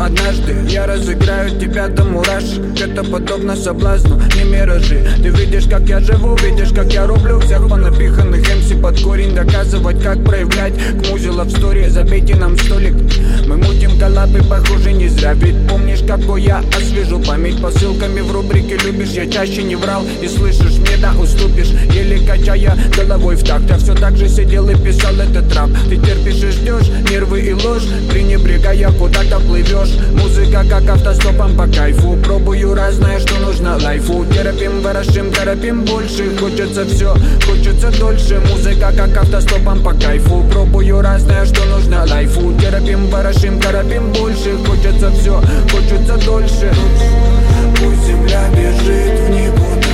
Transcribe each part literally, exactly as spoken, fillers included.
Однажды я разыграю тебя до мурашек. Это подобно соблазну, не миражи. Ты видишь, как я живу, видишь, как я рублю всех понапиханных эм си под корень. Доказывать, как проявлять к музе лав стори. Забейте нам столик, мы мутим коллабы, похоже, не зря. Ведь помнишь, какой я освежу память посылками в рубрике «Любишь». Я чаще не врал и слышишь, мне да уступишь. Еле качая головой в такт, я все так же сидел и писал этот рап. Ты терпишь и ждешь нервы и ложь, пренебрегая куда-то плывешь. Музыка как автостопом по кайфу. Пробую разное, что нужно лайфу. Терпим, ворошим, торопим больше. Хочется все, хочется дольше. Музыка как автостопом по кайфу. Пробую разное, что нужно лайфу. Терпим, ворошим, торопим больше. Хочется все, хочется дольше. Пусть земля бежит в никуда,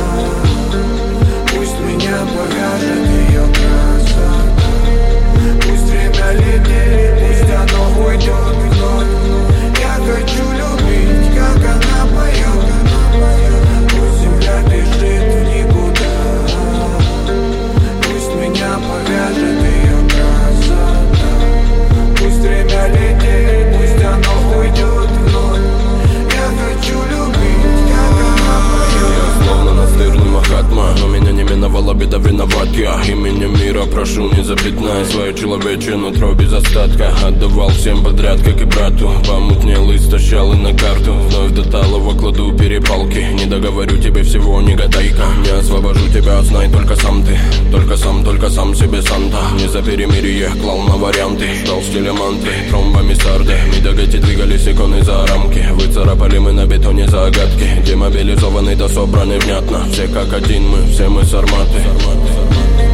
пусть меня повяжет ее красота. Пусть время летит, пусть оно уйдет вновь. Я хочу любить, как она поет. Пусть земля бежит в никуда, пусть меня повяжет ее красота. Пусть время летит, пусть оно уйдет вновь. Я хочу любить, как она поет. Я словно настырный Махатма, но меня не миновала беда, виноват я. Именем мира прошу, не запятнай свое человечье нутро без остатка. Отдавал всем подряд, как и брату. Помутнел, истощал и на карту. Вновь до талого кладу перепалки. Не договорю тебе всего, не гадайка. Не освобожу тебя, знай только сам ты. Только сам, только сам себе Санта. Не за перемирие, клал на варианты. Ждал стиля манты, тромбами сарды. Мидагати двигались иконы за рамки. Выцарапали мы на бетоне загадки. Демобилизованный да собраны внятно. Все как один мы, все мы сарматы.